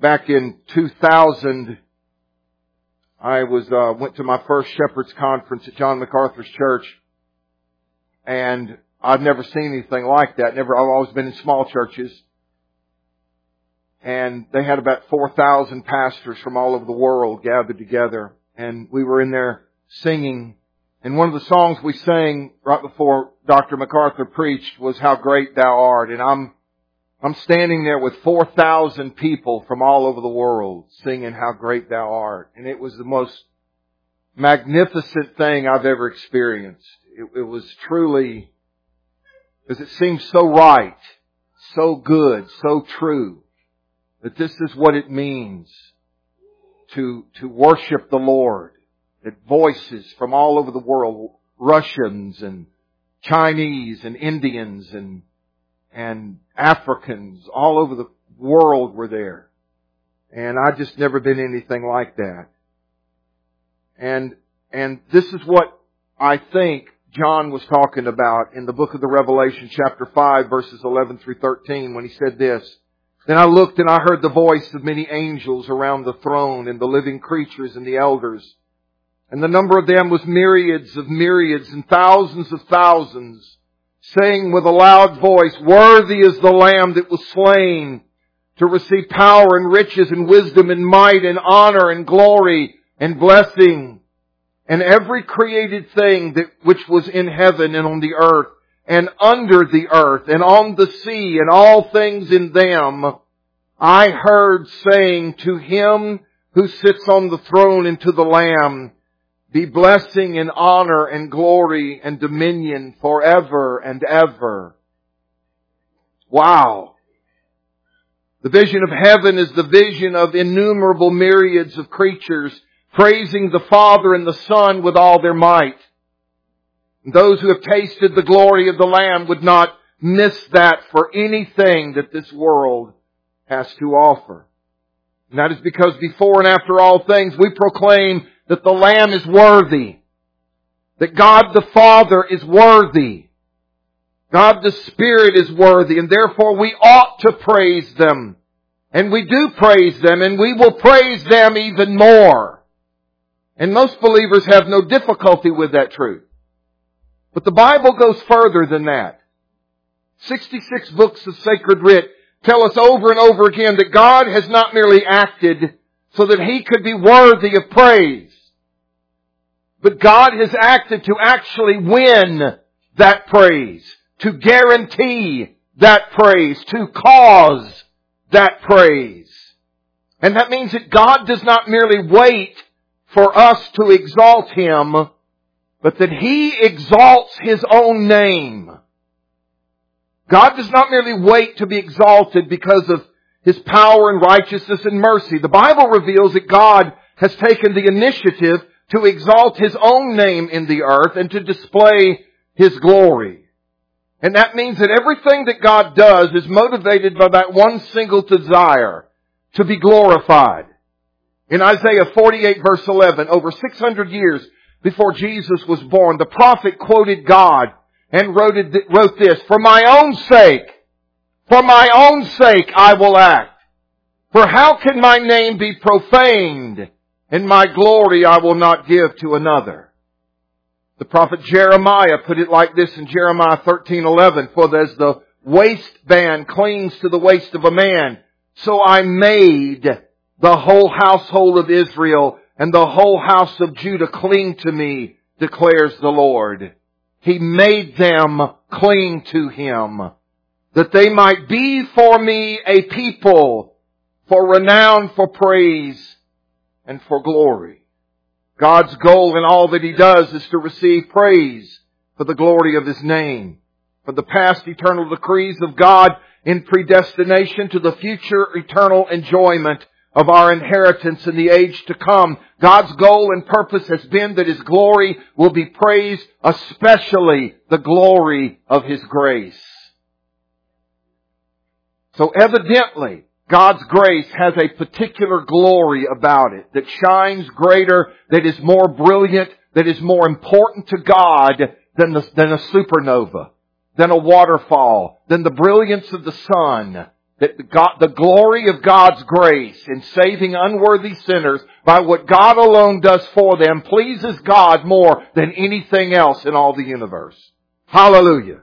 back in 2000, I went to my first Shepherd's Conference at John MacArthur's church. And I've never seen anything like that. I've always been in small churches. And they had about 4,000 pastors from all over the world gathered together. And we were in there singing. And one of the songs we sang right before Dr. MacArthur preached was How Great Thou Art. And I'm standing there with 4,000 people from all over the world singing How Great Thou Art. And it was the most magnificent thing I've ever experienced. It was truly, because it seemed so right, so good, so true, that this is what it means to worship the Lord. That voices from all over the world, Russians and Chinese and Indians and Africans, all over the world were there. And I just never been anything like that. And this is what I think John was talking about in the book of the Revelation, chapter 5, verses 11 through 13, when he said this. Then I looked and I heard the voice of many angels around the throne and the living creatures and the elders. And the number of them was myriads of myriads and thousands of thousands, saying with a loud voice, Worthy is the Lamb that was slain to receive power and riches and wisdom and might and honor and glory and blessing. And every created thing which was in heaven and on the earth and under the earth and on the sea and all things in them, I heard saying to Him who sits on the throne and to the Lamb, be blessing and honor and glory and dominion forever and ever. Wow. The vision of heaven is the vision of innumerable myriads of creatures praising the Father and the Son with all their might. And those who have tasted the glory of the Lamb would not miss that for anything that this world has to offer. And that is because before and after all things, we proclaim that the Lamb is worthy. That God the Father is worthy. God the Spirit is worthy. And therefore we ought to praise them. And we do praise them. And we will praise them even more. And most believers have no difficulty with that truth. But the Bible goes further than that. 66 books of sacred writ tell us over and over again that God has not merely acted so that He could be worthy of praise, but God has acted to actually win that praise, to guarantee that praise, to cause that praise. And that means that God does not merely wait for us to exalt Him, but that He exalts His own name. God does not merely wait to be exalted because of His power and righteousness and mercy. The Bible reveals that God has taken the initiative to exalt His own name in the earth and to display His glory. And that means that everything that God does is motivated by that one single desire, to be glorified. In Isaiah 48 verse 11, over 600 years before Jesus was born, the prophet quoted God and wrote this, For my own sake I will act. For how can my name be profaned, and my glory I will not give to another? The prophet Jeremiah put it like this in Jeremiah 13:11, For as the waistband clings to the waist of a man, so I made the whole household of Israel and the whole house of Judah cling to me, declares the Lord. He made them cling to Him, that they might be for me a people, for renown, for praise, and for glory. God's goal in all that He does is to receive praise for the glory of His name, from the past eternal decrees of God in predestination to the future eternal enjoyment of our inheritance in the age to come. God's goal and purpose has been that His glory will be praised, especially the glory of His grace. So evidently, God's grace has a particular glory about it that shines greater, that is more brilliant, that is more important to God than a supernova, than a waterfall, than the brilliance of the sun, that the glory of God's grace in saving unworthy sinners by what God alone does for them pleases God more than anything else in all the universe. Hallelujah.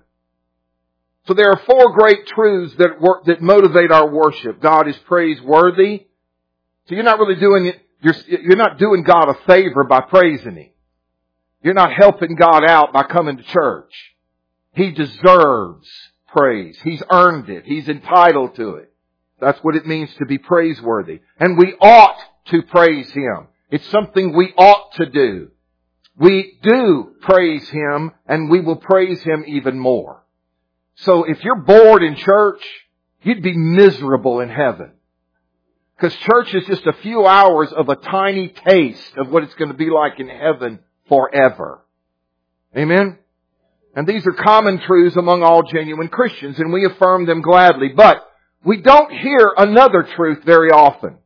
So there are four great truths that motivate our worship. God is praiseworthy. So you're not really you're not doing God a favor by praising Him. You're not helping God out by coming to church. He deserves praise. He's earned it. He's entitled to it. That's what it means to be praiseworthy. And we ought to praise Him. It's something we ought to do. We do praise Him, and we will praise Him even more. So if you're bored in church, you'd be miserable in heaven. Because church is just a few hours of a tiny taste of what it's going to be like in heaven forever. Amen? And these are common truths among all genuine Christians, and we affirm them gladly. But we don't hear another truth very often.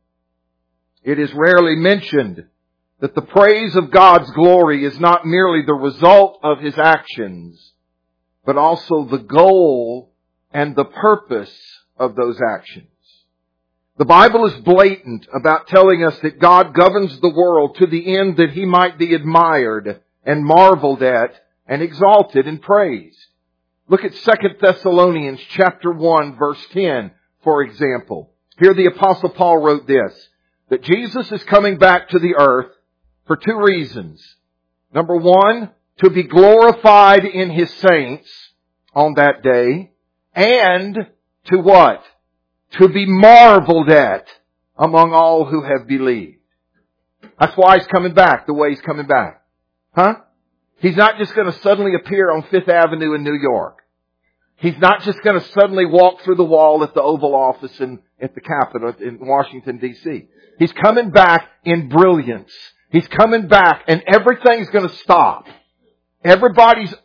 It is rarely mentioned that the praise of God's glory is not merely the result of His actions, but also the goal and the purpose of those actions. The Bible is blatant about telling us that God governs the world to the end that He might be admired and marveled at and exalted and praised. Look at 2 Thessalonians chapter 1 verse 10, for example. Here the Apostle Paul wrote this, that Jesus is coming back to the earth for two reasons. Number one, to be glorified in His saints on that day, and to what? To be marveled at among all who have believed. That's why He's coming back the way He's coming back. Huh? He's not just going to suddenly appear on Fifth Avenue in New York. He's not just going to suddenly walk through the wall at the Oval Office at the Capitol in Washington, D.C. He's coming back in brilliance. He's coming back and everything's going to stop. Everybody's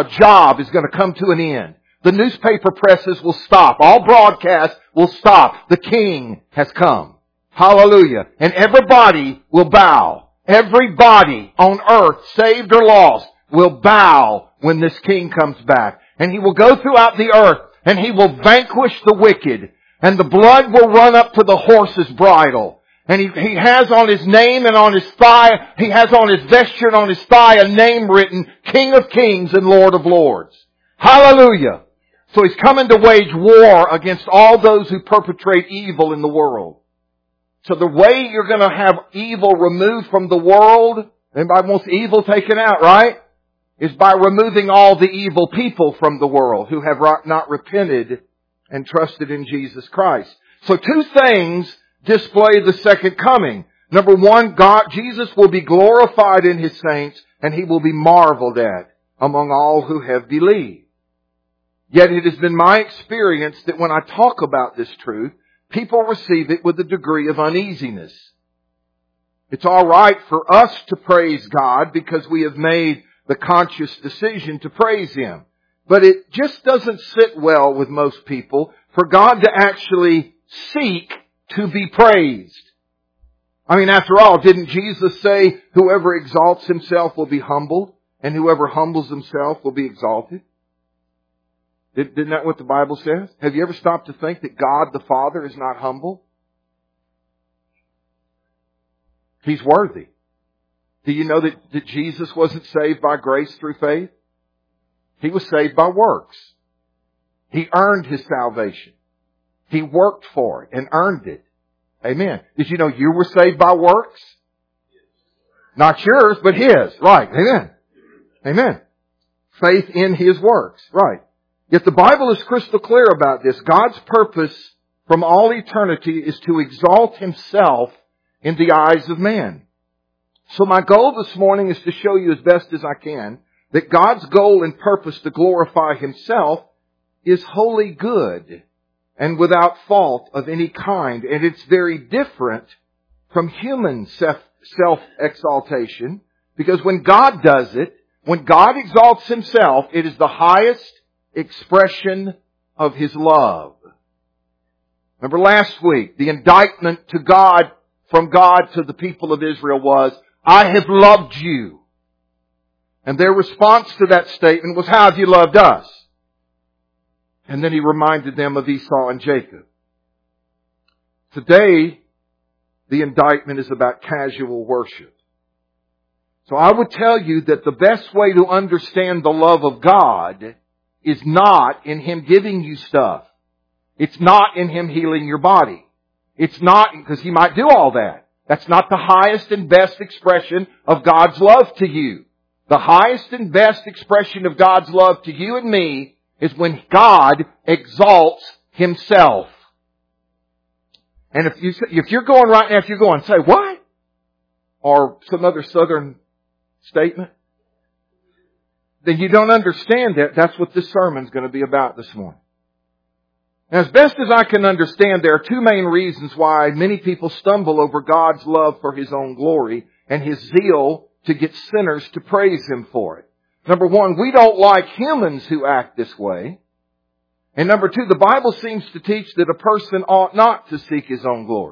job is going to come to an end. The newspaper presses will stop. All broadcasts will stop. The King has come. Hallelujah. And everybody will bow. Everybody on earth, saved or lost, will bow when this King comes back. And He will go throughout the earth and He will vanquish the wicked. And the blood will run up to the horse's bridle. And he has on his name and on his thigh, he has on his vesture and on his thigh a name written, King of Kings and Lord of Lords. Hallelujah. So He's coming to wage war against all those who perpetrate evil in the world. So the way you're going to have evil removed from the world, anybody wants evil taken out, right? Is by removing all the evil people from the world who have not repented and trusted in Jesus Christ. So two things display the second coming. Number one, Jesus will be glorified in His saints and He will be marveled at among all who have believed. Yet it has been my experience that when I talk about this truth, people receive it with a degree of uneasiness. It's all right for us to praise God because we have made the conscious decision to praise Him. But it just doesn't sit well with most people for God to actually seek to be praised. I mean, after all, didn't Jesus say, whoever exalts himself will be humbled, and whoever humbles himself will be exalted? Isn't that what the Bible says? Have you ever stopped to think that God the Father is not humble? He's worthy. Do you know that Jesus wasn't saved by grace through faith? He was saved by works. He earned His salvation. He worked for it and earned it. Amen. Did you know you were saved by works? Not yours, but His. Right. Amen. Amen. Faith in His works. Right. Yet the Bible is crystal clear about this. God's purpose from all eternity is to exalt Himself in the eyes of man. So my goal this morning is to show you as best as I can that God's goal and purpose to glorify Himself is wholly good and without fault of any kind. And it's very different from human self-exaltation, because when God does it, when God exalts Himself, it is the highest expression of His love. Remember last week, the indictment to God, from God to the people of Israel was, I have loved you. And their response to that statement was, how have you loved us? And then He reminded them of Esau and Jacob. Today, the indictment is about casual worship. So I would tell you that the best way to understand the love of God is not in Him giving you stuff. It's not in Him healing your body. It's not, because He might do all that. That's not the highest and best expression of God's love to you. The highest and best expression of God's love to you and me is when God exalts Himself. And if you're going right now, if you're going, say, what? Or some other southern statement, then you don't understand that. That's what this sermon's going to be about this morning. Now, as best as I can understand, there are two main reasons why many people stumble over God's love for His own glory and His zeal to get sinners to praise Him for it. Number one, we don't like humans who act this way. And number two, the Bible seems to teach that a person ought not to seek his own glory.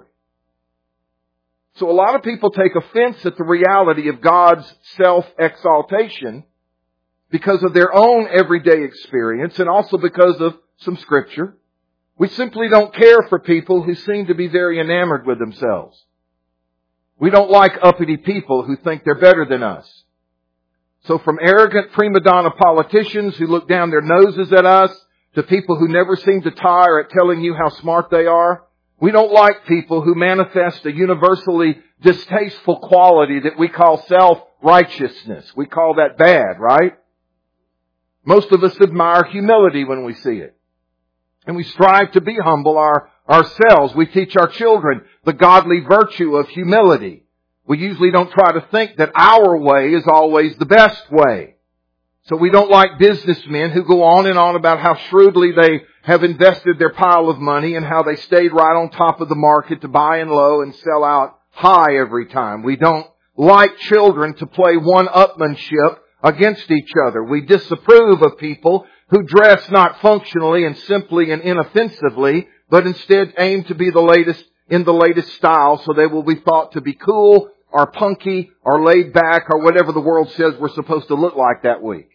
So a lot of people take offense at the reality of God's self-exaltation because of their own everyday experience and also because of some Scripture. We simply don't care for people who seem to be very enamored with themselves. We don't like uppity people who think they're better than us. So from arrogant prima donna politicians who look down their noses at us to people who never seem to tire at telling you how smart they are, we don't like people who manifest a universally distasteful quality that we call self-righteousness. We call that bad, right? Most of us admire humility when we see it. And we strive to be humble ourselves. We teach our children the godly virtue of humility. We usually don't try to think that our way is always the best way. So we don't like businessmen who go on and on about how shrewdly they have invested their pile of money and how they stayed right on top of the market to buy in low and sell out high every time. We don't like children to play one-upmanship against each other. We disapprove of people who dress not functionally and simply and inoffensively, but instead aim to be in the latest style so they will be thought to be cool or punky or laid back or whatever the world says we're supposed to look like that week.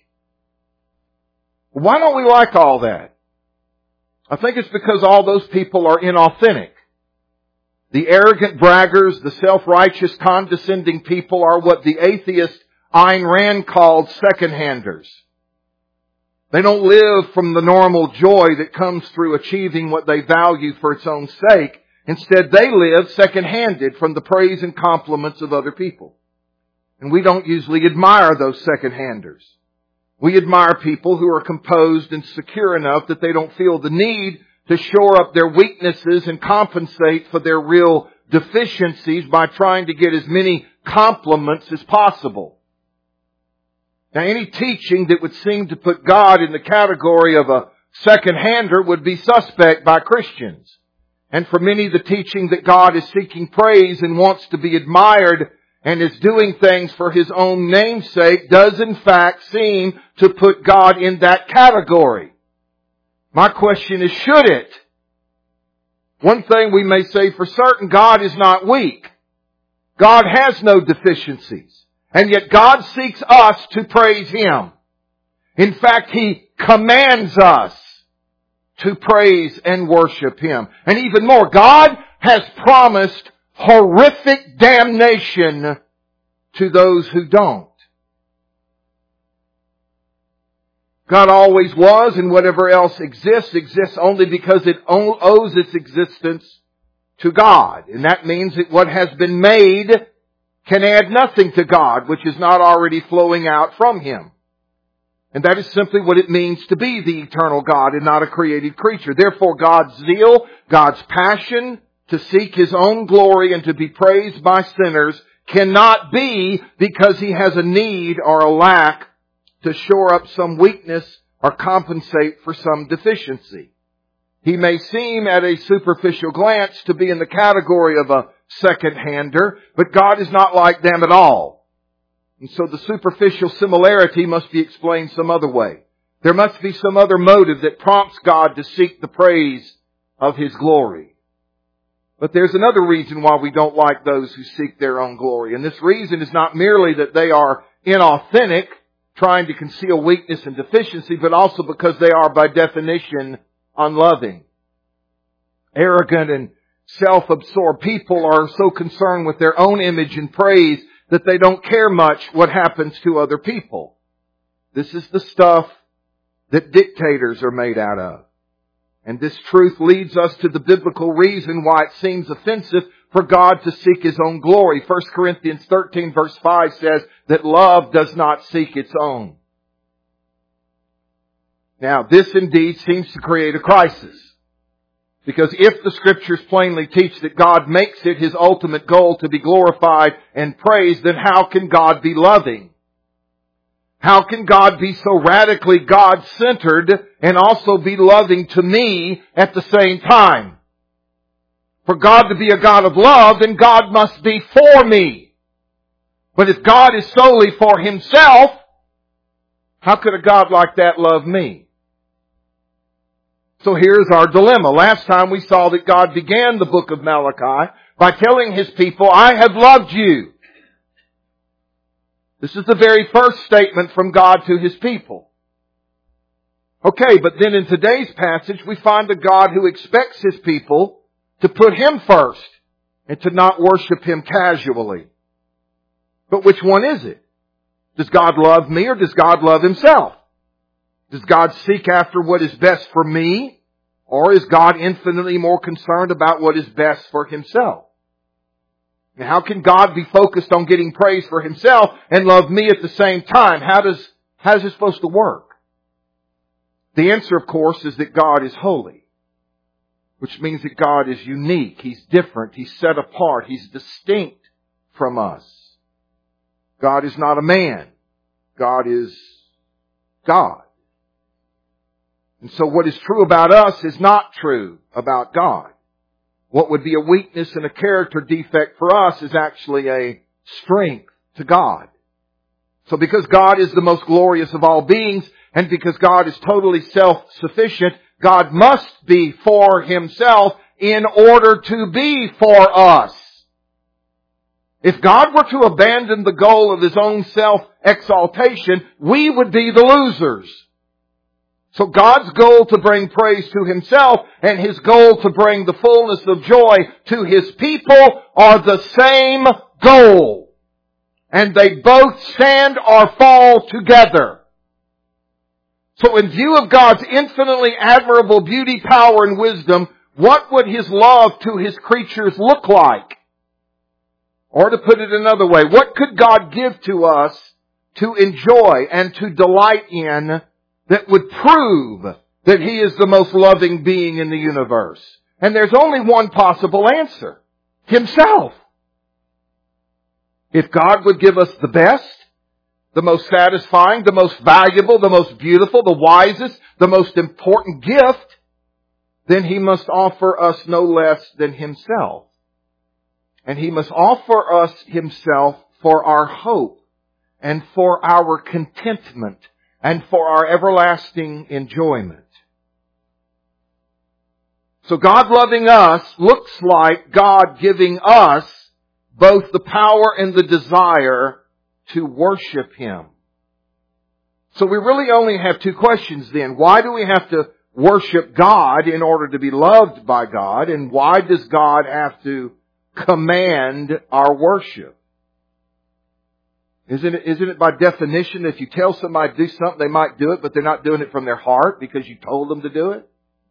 Why don't we like all that? I think it's because all those people are inauthentic. The arrogant braggers, the self-righteous, condescending people are what the atheist Ayn Rand called second-handers. They don't live from the normal joy that comes through achieving what they value for its own sake. Instead, they live second-handed from the praise and compliments of other people. And we don't usually admire those second-handers. We admire people who are composed and secure enough that they don't feel the need to shore up their weaknesses and compensate for their real deficiencies by trying to get as many compliments as possible. Now, any teaching that would seem to put God in the category of a second-hander would be suspect by Christians. And for many, the teaching that God is seeking praise and wants to be admired and is doing things for His own namesake does in fact seem to put God in that category. My question is, should it? One thing we may say for certain, God is not weak. God has no deficiencies. And yet God seeks us to praise Him. In fact, He commands us to praise and worship Him. And even more, God has promised horrific damnation to those who don't. God always was, and whatever else exists only because it owes its existence to God. And that means that what has been made can add nothing to God, which is not already flowing out from Him. And that is simply what it means to be the eternal God and not a created creature. Therefore, God's zeal, God's passion to seek His own glory and to be praised by sinners cannot be because He has a need or a lack to shore up some weakness or compensate for some deficiency. He may seem at a superficial glance to be in the category of a second-hander, but God is not like them at all. And so the superficial similarity must be explained some other way. There must be some other motive that prompts God to seek the praise of His glory. But there's another reason why we don't like those who seek their own glory. And this reason is not merely that they are inauthentic, trying to conceal weakness and deficiency, but also because they are by definition unloving. Arrogant and self-absorbed. People are so concerned with their own image and praise that they don't care much what happens to other people. This is the stuff that dictators are made out of. And this truth leads us to the biblical reason why it seems offensive for God to seek His own glory. 1 Corinthians 13 verse 5 says that love does not seek its own. Now, this indeed seems to create a crisis. Because if the Scriptures plainly teach that God makes it His ultimate goal to be glorified and praised, then how can God be loving? How can God be so radically God-centered and also be loving to me at the same time? For God to be a God of love, then God must be for me. But if God is solely for Himself, how could a God like that love me? So here's our dilemma. Last time we saw that God began the book of Malachi by telling His people, I have loved you. This is the very first statement from God to His people. Okay, but then in today's passage we find a God who expects His people to put Him first and to not worship Him casually. But which one is it? Does God love me or does God love Himself? Does God seek after what is best for me? Or is God infinitely more concerned about what is best for Himself? Now, how can God be focused on getting praise for Himself and love me at the same time? How is it supposed to work? The answer, of course, is that God is holy. Which means that God is unique. He's different. He's set apart. He's distinct from us. God is not a man. God is God. And so what is true about us is not true about God. What would be a weakness and a character defect for us is actually a strength to God. So because God is the most glorious of all beings, and because God is totally self-sufficient, God must be for Himself in order to be for us. If God were to abandon the goal of His own self-exaltation, we would be the losers. So God's goal to bring praise to Himself and His goal to bring the fullness of joy to His people are the same goal. And they both stand or fall together. So in view of God's infinitely admirable beauty, power, and wisdom, what would His love to His creatures look like? Or to put it another way, what could God give to us to enjoy and to delight in that would prove that He is the most loving being in the universe? And there's only one possible answer. Himself. If God would give us the best, the most satisfying, the most valuable, the most beautiful, the wisest, the most important gift, then He must offer us no less than Himself. And He must offer us Himself for our hope and for our contentment and for our everlasting enjoyment. So God loving us looks like God giving us both the power and the desire to worship Him. So we really only have two questions then. Why do we have to worship God in order to be loved by God? And why does God have to command our worship? Isn't it by definition if you tell somebody to do something, they might do it, but they're not doing it from their heart because you told them to do it?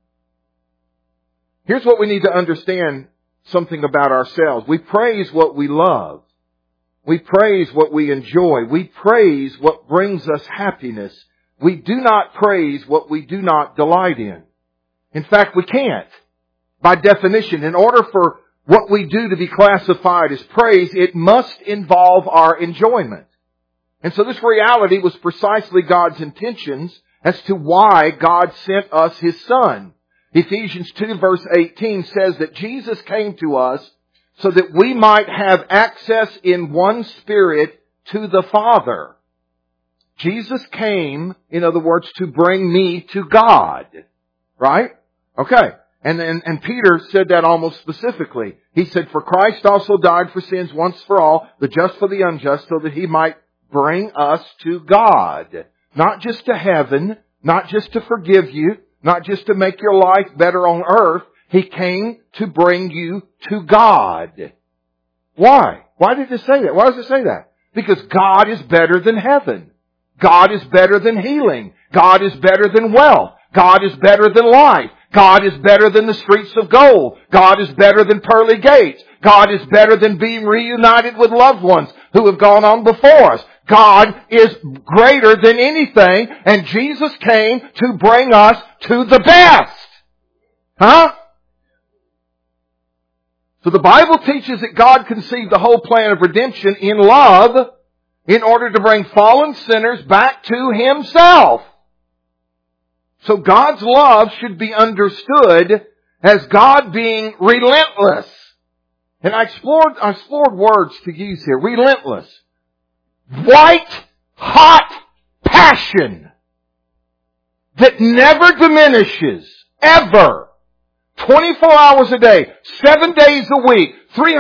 Here's what we need to understand something about ourselves. We praise what we love. We praise what we enjoy. We praise what brings us happiness. We do not praise what we do not delight in. In fact, we can't. By definition, in order for what we do to be classified as praise, it must involve our enjoyment. And so this reality was precisely God's intentions as to why God sent us His Son. Ephesians 2 verse 18 says that Jesus came to us so that we might have access in one Spirit to the Father. Jesus came, in other words, to bring me to God. Right? Okay. And Peter said that almost specifically. He said, for Christ also died for sins once for all, the just for the unjust, so that He might bring us to God. Not just to heaven, not just to forgive you, not just to make your life better on earth. He came to bring you to God. Why? Why did it say that? Why does it say that? Because God is better than heaven. God is better than healing. God is better than wealth. God is better than life. God is better than the streets of gold. God is better than pearly gates. God is better than being reunited with loved ones who have gone on before us. God is greater than anything, and Jesus came to bring us to the best. Huh? So the Bible teaches that God conceived the whole plan of redemption in love in order to bring fallen sinners back to Himself. So God's love should be understood as God being relentless. And I explored words to use here. Relentless. White hot passion that never diminishes, ever. 24 hours a day, 7 days a week,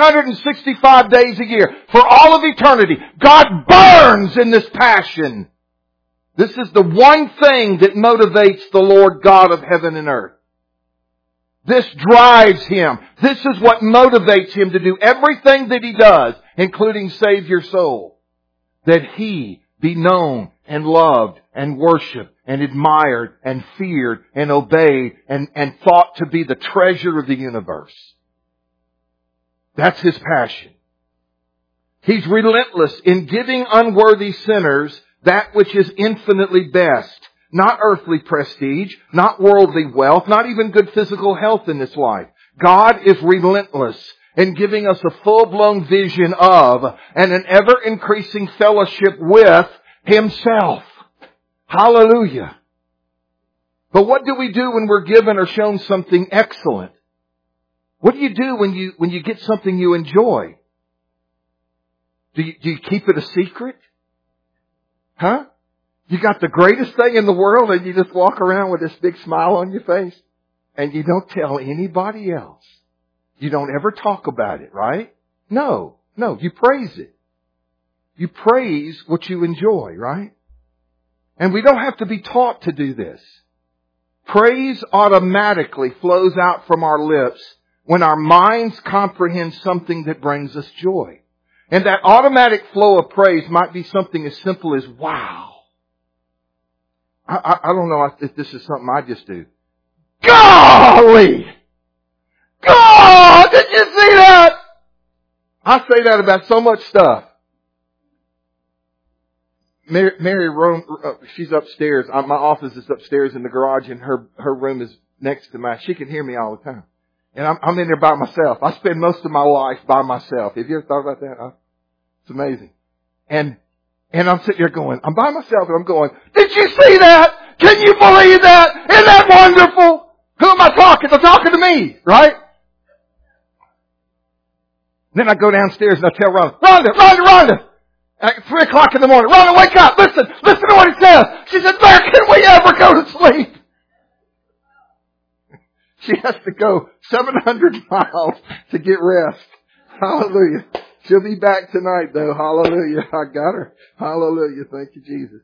365 days a year, for all of eternity. God burns in this passion. This is the one thing that motivates the Lord God of heaven and earth. This drives Him. This is what motivates Him to do everything that He does, including save your soul. That He be known and loved and worshipped and admired and feared and obeyed and thought to be the treasure of the universe. That's His passion. He's relentless in giving unworthy sinners that which is infinitely best. Not earthly prestige, not worldly wealth, not even good physical health in this life. God is relentless in giving us a full-blown vision of and an ever-increasing fellowship with Himself. Hallelujah. But what do we do when we're given or shown something excellent? What do you do when you get something you enjoy? Do you keep it a secret? Huh? You got the greatest thing in the world and you just walk around with this big smile on your face and you don't tell anybody else. You don't ever talk about it, right? No, you praise it. You praise what you enjoy, right? And we don't have to be taught to do this. Praise automatically flows out from our lips when our minds comprehend something that brings us joy. And that automatic flow of praise might be something as simple as, wow. I don't know if this is something I just do. Golly! God, did you see that? I say that about so much stuff. Mary Rome, she's upstairs. My office is upstairs in the garage and her room is next to mine. She can hear me all the time. And I'm in there by myself. I spend most of my life by myself. Have you ever thought about that? It's amazing. And I'm sitting there going, I'm by myself and I'm going, did you see that? Can you believe that? Isn't that wonderful? Who am I talking? I'm talking to me, right? Then I go downstairs and I tell Rhonda, at 3 o'clock in the morning, Rhonda, wake up, listen to what it says. She said, where can we ever go to sleep? She has to go 700 miles to get rest. Hallelujah. She'll be back tonight though. Hallelujah. I got her. Hallelujah. Thank you, Jesus.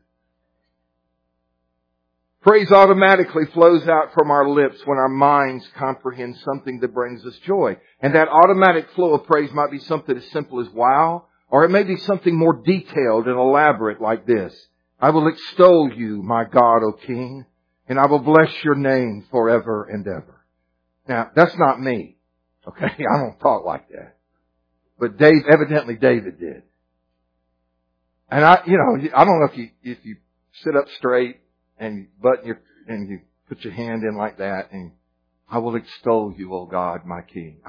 Praise automatically flows out from our lips when our minds comprehend something that brings us joy. And that automatic flow of praise might be something as simple as wow, or it may be something more detailed and elaborate like this. I will extol you, my God, O King, and I will bless your name forever and ever. Now, that's not me. Okay? I don't talk like that. But evidently David did. And I don't know if you sit up straight and and you put your hand in like that and I will extol you, O God, my King.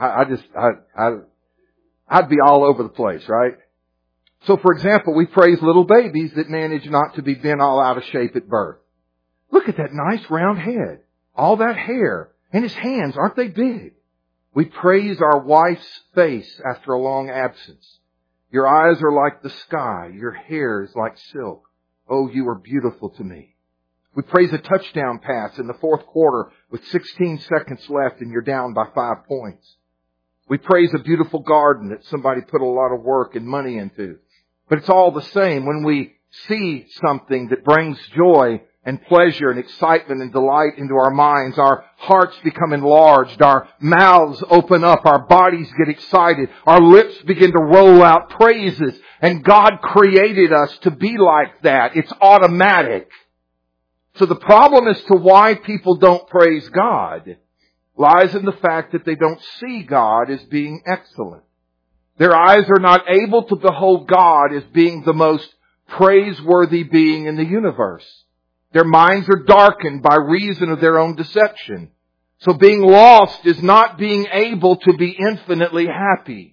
I'd be all over the place, right? So for example, we praise little babies that manage not to be bent all out of shape at birth. Look at that nice round head. All that hair. And his hands, aren't they big? We praise our wife's face after a long absence. Your eyes are like the sky. Your hair is like silk. Oh, you are beautiful to me. We praise a touchdown pass in the fourth quarter with 16 seconds left and you're down by 5 points. We praise a beautiful garden that somebody put a lot of work and money into. But it's all the same. When we see something that brings joy, and pleasure and excitement and delight into our minds. Our hearts become enlarged. Our mouths open up. Our bodies get excited. Our lips begin to roll out praises. And God created us to be like that. It's automatic. So the problem as to why people don't praise God lies in the fact that they don't see God as being excellent. Their eyes are not able to behold God as being the most praiseworthy being in the universe. Their minds are darkened by reason of their own deception. So being lost is not being able to be infinitely happy.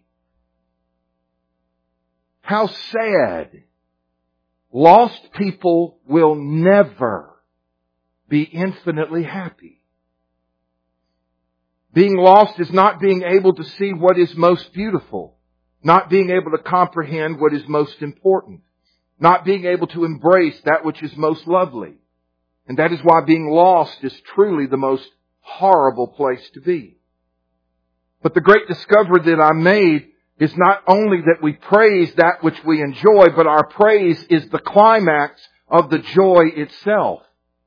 How sad. Lost people will never be infinitely happy. Being lost is not being able to see what is most beautiful, not being able to comprehend what is most important, not being able to embrace that which is most lovely. And that is why being lost is truly the most horrible place to be. But the great discovery that I made is not only that we praise that which we enjoy, but our praise is the climax of the joy itself.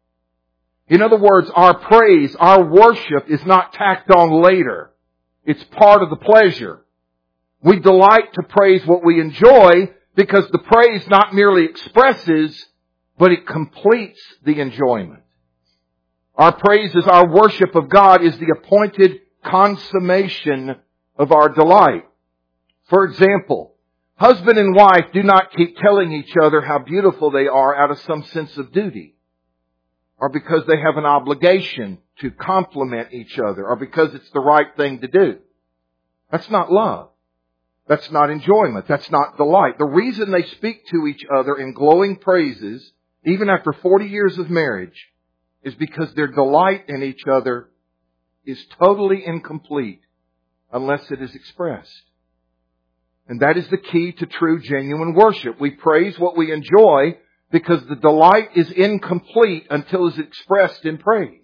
In other words, our praise, our worship is not tacked on later. It's part of the pleasure. We delight to praise what we enjoy because the praise not merely expresses, but it completes the enjoyment. Our praise is our worship of God is the appointed consummation of our delight. For example, husband and wife do not keep telling each other how beautiful they are out of some sense of duty, or because they have an obligation to compliment each other, or because it's the right thing to do. That's not love. That's not enjoyment. That's not delight. The reason they speak to each other in glowing praises, even after 40 years of marriage, is because their delight in each other is totally incomplete unless it is expressed. And that is the key to true, genuine worship. We praise what we enjoy because the delight is incomplete until it is expressed in praise.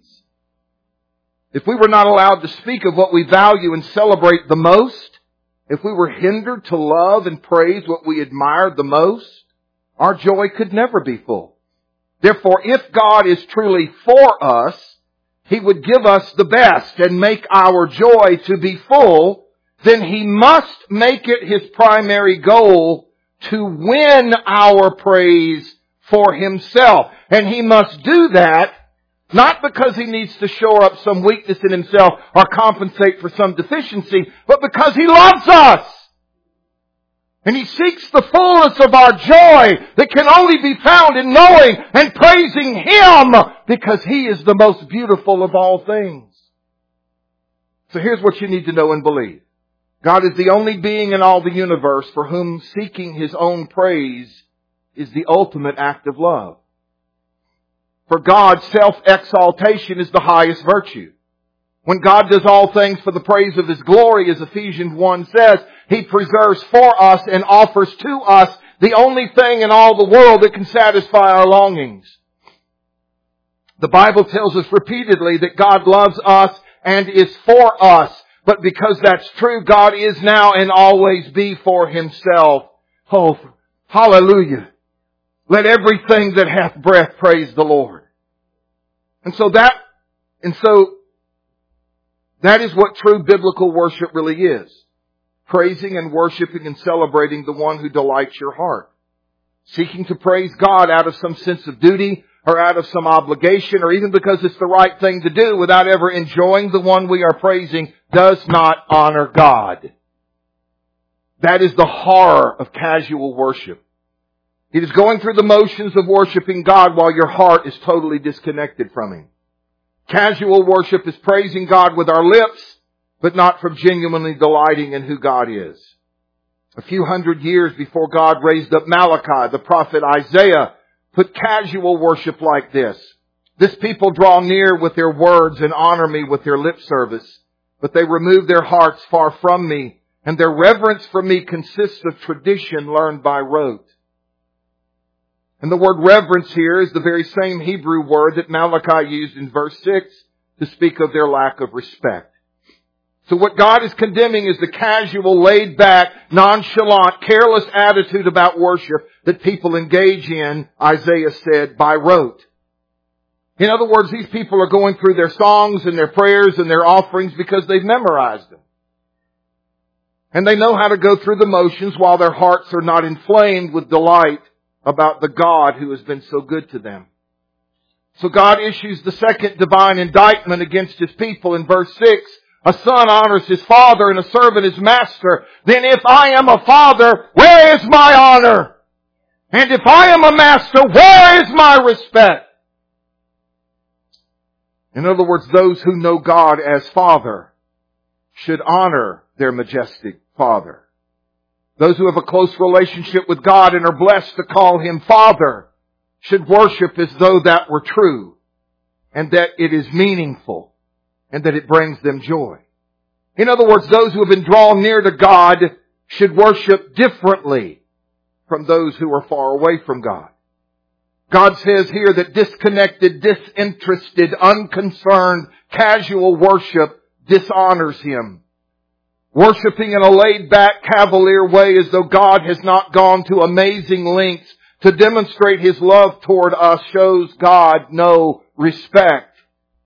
If we were not allowed to speak of what we value and celebrate the most, if we were hindered to love and praise what we admired the most, our joy could never be full. Therefore, if God is truly for us, He would give us the best and make our joy to be full. Then He must make it His primary goal to win our praise for Himself. And He must do that not because He needs to shore up some weakness in Himself or compensate for some deficiency, but because He loves us. And He seeks the fullness of our joy that can only be found in knowing and praising Him because He is the most beautiful of all things. So here's what you need to know and believe. God is the only being in all the universe for whom seeking His own praise is the ultimate act of love. For God, self-exaltation is the highest virtue. When God does all things for the praise of His glory, as Ephesians 1 says, He preserves for us and offers to us the only thing in all the world that can satisfy our longings. The Bible tells us repeatedly that God loves us and is for us. But because that's true, God is now and always be for Himself. Oh, hallelujah. Let everything that hath breath praise the Lord. And so that is what true biblical worship really is. Praising and worshiping and celebrating the one who delights your heart. Seeking to praise God out of some sense of duty or out of some obligation or even because it's the right thing to do without ever enjoying the one we are praising does not honor God. That is the horror of casual worship. It is going through the motions of worshiping God while your heart is totally disconnected from Him. Casual worship is praising God with our lips, but not from genuinely delighting in who God is. A few hundred years before God raised up Malachi, the prophet Isaiah put casual worship like this. This people draw near with their words and honor me with their lip service, but they remove their hearts far from me, and their reverence for me consists of tradition learned by rote. And the word reverence here is the very same Hebrew word that Malachi used in verse 6 to speak of their lack of respect. So what God is condemning is the casual, laid-back, nonchalant, careless attitude about worship that people engage in, Isaiah said, by rote. In other words, these people are going through their songs and their prayers and their offerings because they've memorized them. And they know how to go through the motions while their hearts are not inflamed with delight about the God who has been so good to them. So God issues the second divine indictment against His people in verse 6. A son honors his father and a servant his master. Then if I am a father, where is my honor? And if I am a master, where is my respect? In other words, those who know God as Father should honor their majestic Father. Those who have a close relationship with God and are blessed to call Him Father should worship as though that were true and that it is meaningful and that it brings them joy. In other words, those who have been drawn near to God should worship differently from those who are far away from God. God says here that disconnected, disinterested, unconcerned, casual worship dishonors Him. Worshipping in a laid-back, cavalier way as though God has not gone to amazing lengths to demonstrate His love toward us shows God no respect.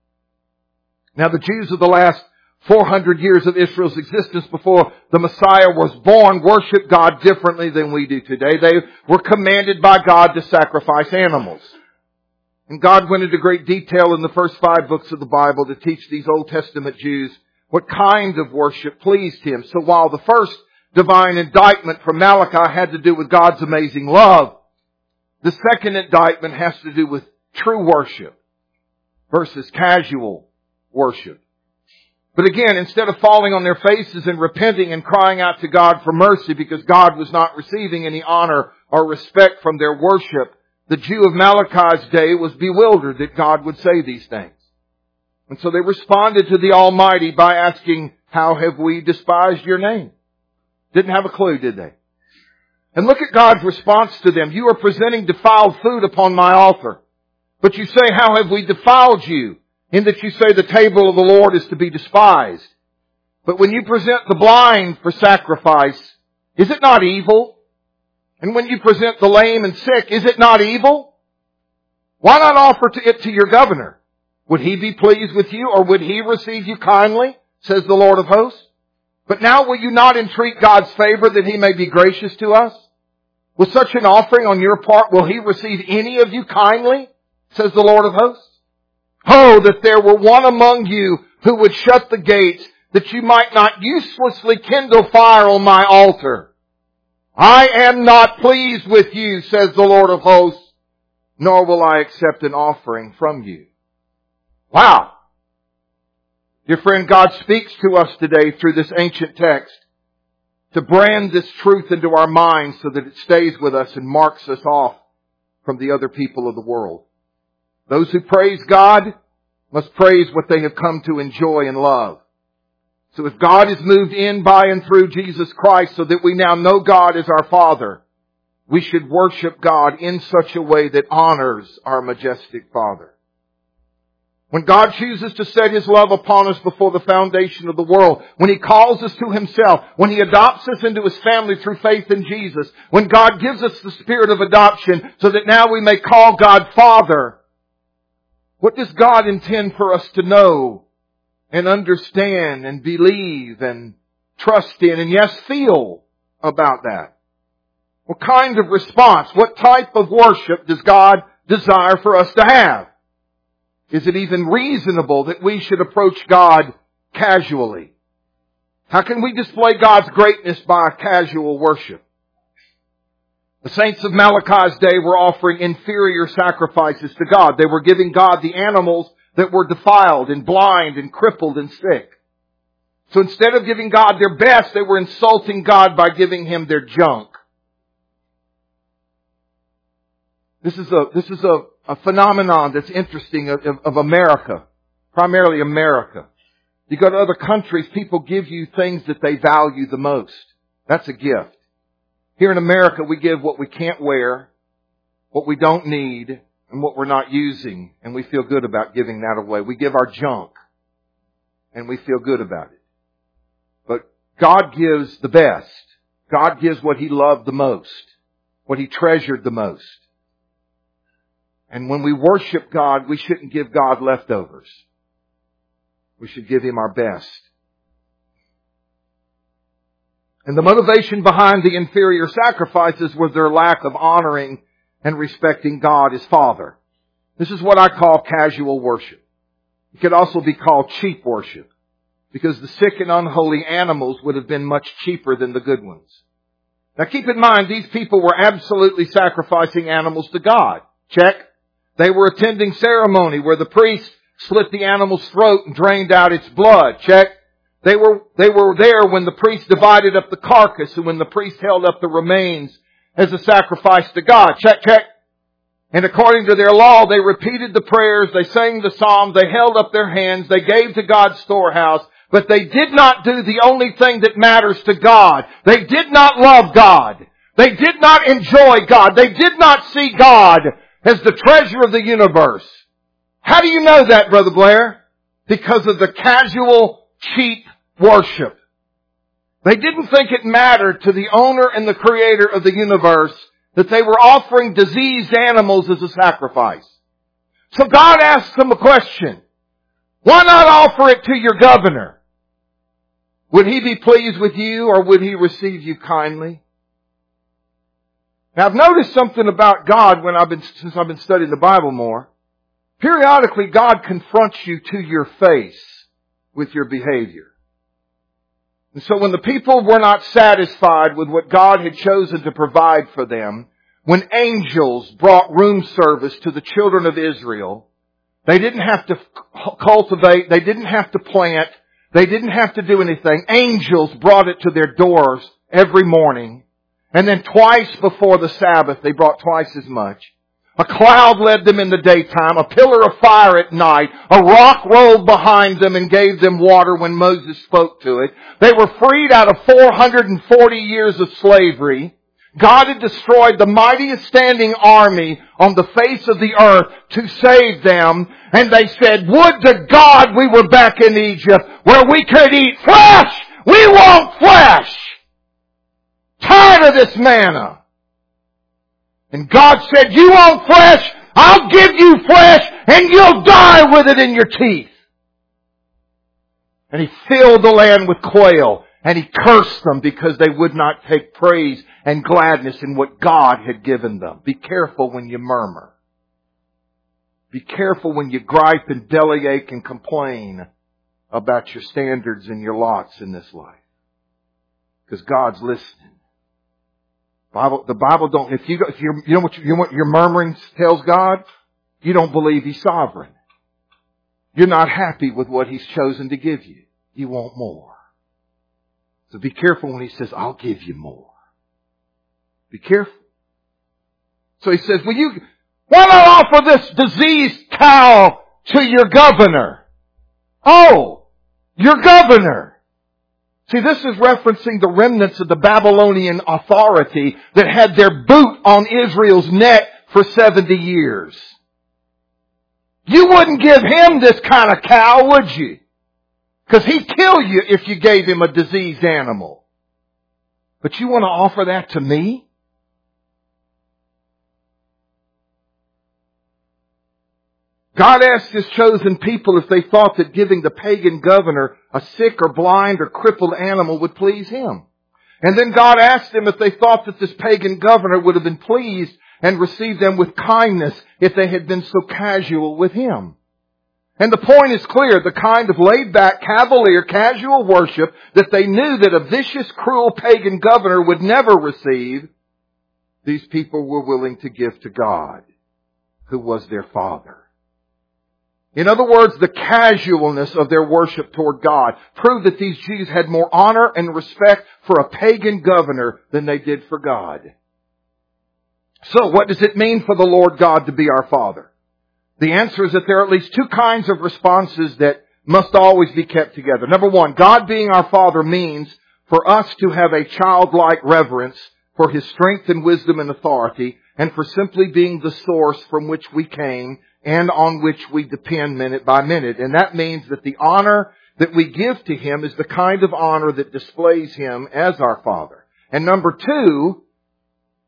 Now the Jews of the last 400 years of Israel's existence before the Messiah was born worshiped God differently than we do today. They were commanded by God to sacrifice animals. And God went into great detail in the first 5 books of the Bible to teach these Old Testament Jews what kind of worship pleased Him. So while the first divine indictment from Malachi had to do with God's amazing love, the second indictment has to do with true worship versus casual worship. But again, instead of falling on their faces and repenting and crying out to God for mercy because God was not receiving any honor or respect from their worship, the Jew of Malachi's day was bewildered that God would say these things. And so they responded to the Almighty by asking, how have we despised your name? Didn't have a clue, did they? And look at God's response to them. You are presenting defiled food upon my altar. But you say, how have we defiled you? In that you say the table of the Lord is to be despised. But when you present the blind for sacrifice, is it not evil? And when you present the lame and sick, is it not evil? Why not offer it to your governor? Would he be pleased with you, or would he receive you kindly? Says the Lord of hosts. But now will you not entreat God's favor that He may be gracious to us? With such an offering on your part, will He receive any of you kindly? Says the Lord of hosts. Oh, that there were one among you who would shut the gates, that you might not uselessly kindle fire on my altar. I am not pleased with you, says the Lord of hosts, nor will I accept an offering from you. Wow. Dear friend, God speaks to us today through this ancient text to brand this truth into our minds so that it stays with us and marks us off from the other people of the world. Those who praise God must praise what they have come to enjoy and love. So if God is moved in by and through Jesus Christ so that we now know God as our Father, we should worship God in such a way that honors our majestic Father. When God chooses to set His love upon us before the foundation of the world, when He calls us to Himself, when He adopts us into His family through faith in Jesus, when God gives us the spirit of adoption so that now we may call God Father, what does God intend for us to know and understand and believe and trust in and yes, feel about that? What kind of response, what type of worship does God desire for us to have? Is it even reasonable that we should approach God casually? How can we display God's greatness by casual worship? The saints of Malachi's day were offering inferior sacrifices to God. They were giving God the animals that were defiled and blind and crippled and sick. So instead of giving God their best, they were insulting God by giving Him their junk. This is a phenomenon that's interesting of America, primarily America. You go to other countries, people give you things that they value the most. That's a gift. Here in America, we give what we can't wear, what we don't need, and what we're not using, and we feel good about giving that away. We give our junk, and we feel good about it. But God gives the best. God gives what He loved the most, what He treasured the most. And when we worship God, we shouldn't give God leftovers. We should give Him our best. And the motivation behind the inferior sacrifices was their lack of honoring and respecting God as Father. This is what I call casual worship. It could also be called cheap worship, because the sick and unholy animals would have been much cheaper than the good ones. Now keep in mind, these people were absolutely sacrificing animals to God. Check. They were attending ceremony where the priest slit the animal's throat and drained out its blood. Check. They were there when the priest divided up the carcass and when the priest held up the remains as a sacrifice to God. Check, check. And according to their law, they repeated the prayers, they sang the psalms, they held up their hands, they gave to God's storehouse, but they did not do the only thing that matters to God. They did not love God. They did not enjoy God. They did not see God as the treasure of the universe. How do you know that, Brother Blair? Because of the casual, cheap worship. They didn't think it mattered to the owner and the creator of the universe that they were offering diseased animals as a sacrifice. So God asked them a question. Why not offer it to your governor? Would he be pleased with you, or would he receive you kindly? Now I've noticed something about God since I've been studying the Bible more. Periodically God confronts you to your face with your behavior. And so when the people were not satisfied with what God had chosen to provide for them, when angels brought room service to the children of Israel, they didn't have to cultivate, they didn't have to plant, they didn't have to do anything. Angels brought it to their doors every morning. And then twice before the Sabbath, they brought twice as much. A cloud led them in the daytime, a pillar of fire at night, a rock rolled behind them and gave them water when Moses spoke to it. They were freed out of 440 years of slavery. God had destroyed the mightiest standing army on the face of the earth to save them. And they said, would to God we were back in Egypt where we could eat flesh! We want flesh! Tired of this manna. And God said, you want flesh? I'll give you flesh and you'll die with it in your teeth. And He filled the land with quail and He cursed them because they would not take praise and gladness in what God had given them. Be careful when you murmur. Be careful when you gripe and bellyache and complain about your standards and your lots in this life. Because God's listening. The Bible don't, you know what your murmuring tells God? You don't believe He's sovereign. You're not happy with what He's chosen to give you. You want more. So be careful when He says, I'll give you more. Be careful. So He says, why not offer this diseased cow to your governor? Oh, your governor. See, this is referencing the remnants of the Babylonian authority that had their boot on Israel's neck for 70 years. You wouldn't give him this kind of cow, would you? Because he'd kill you if you gave him a diseased animal. But you want to offer that to me? God asked His chosen people if they thought that giving the pagan governor a sick or blind or crippled animal would please Him. And then God asked them if they thought that this pagan governor would have been pleased and received them with kindness if they had been so casual with Him. And the point is clear, the kind of laid-back, cavalier, casual worship that they knew that a vicious, cruel pagan governor would never receive, these people were willing to give to God, who was their Father. In other words, the casualness of their worship toward God proved that these Jews had more honor and respect for a pagan governor than they did for God. So what does it mean for the Lord God to be our Father? The answer is that there are at least two kinds of responses that must always be kept together. Number one, God being our Father means for us to have a childlike reverence for His strength and wisdom and authority, and for simply being the source from which we came and on which we depend minute by minute. And that means that the honor that we give to Him is the kind of honor that displays Him as our Father. And number two,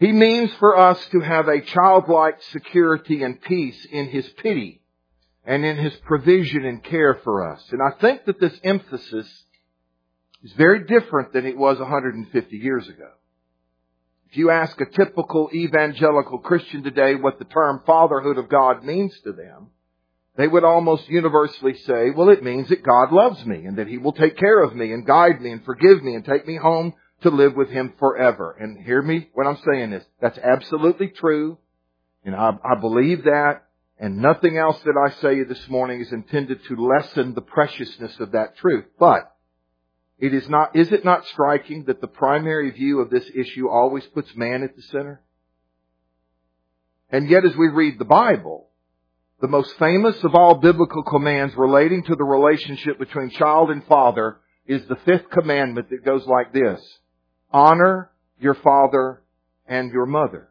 He means for us to have a childlike security and peace in His pity and in His provision and care for us. And I think that this emphasis is very different than it was 150 years ago. If you ask a typical evangelical Christian today what the term fatherhood of God means to them, they would almost universally say, well, it means that God loves me and that He will take care of me and guide me and forgive me and take me home to live with Him forever. And hear me when I'm saying this. That's absolutely true. And I believe that. And nothing else that I say this morning is intended to lessen the preciousness of that truth. But is it not striking that the primary view of this issue always puts man at the center? And yet as we read the Bible, the most famous of all biblical commands relating to the relationship between child and father is the fifth commandment that goes like this: honor your father and your mother.